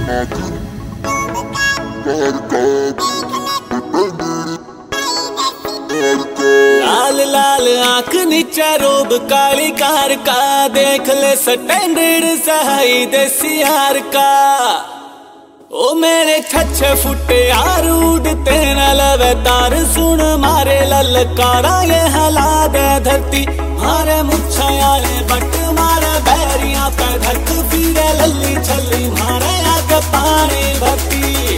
लाल लाल आंख नीचे रोब काली कार का, देख ले स्टैंडर्ड सहाई देसी यार का। ओ मेरे छछे फुटे यार उड़ते न लवे तार, सुन मारे ललकारा ये हला दे धरती। मारे मुच्छा आले बट मारे बैरिया पे धक, फिरे लल्ली छल्ली मारे आग पानी भरती।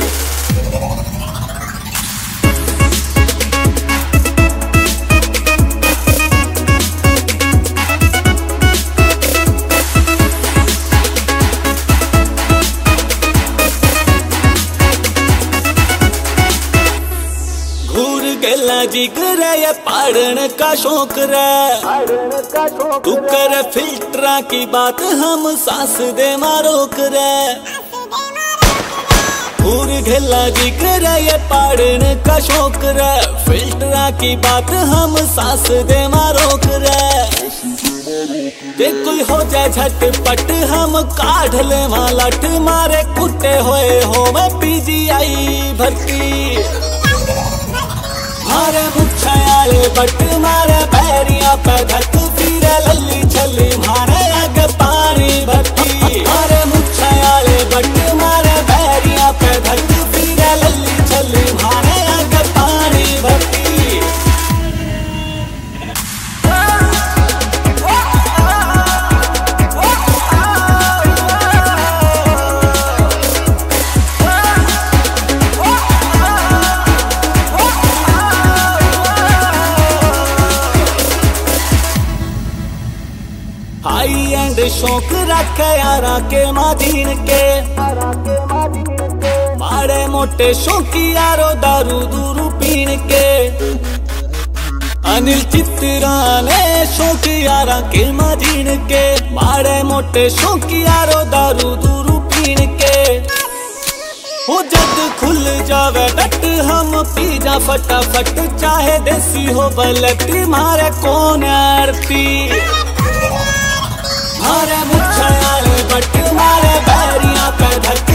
गेला जिगर ये पढ़न का शौक रे, तू कर फिल्टरा की बात हम सास दे मारो करे। पूर गेला जिगर ये पढ़न का शौक रे, फिल्टरा की बात हम सास दे मारो करे। जे कोई हो जाए झटपट हम काढ़ ले मालट, मारे कुटे होए हो मैं PGI भर्ती। मारे मुच्छा आले बट मारे पैरिया पे धक, फिरे लल्ली छल्ली मारे आग पानी भरती। मारे मुच्छा आले बट मारे पैरिया पे धक, फिरे लल्ली छल्ली मारे आग पानी भरती। हाई एंड शौक रखे यारा के मादीन के, माड़े मोटे शौकी यारो दारू दूरू पीन के। अनिल चित्रा ने शौक यारा के मादीन के, माड़े मोटे शौकी यारो दारू दूरू पीन के। हो जद खुल जावे डट हम पी जा फटाफट, चाहे देसी हो बलती मारे कौन आरती। मारे मुच्छा आले बट मारे बैरिया पे धक,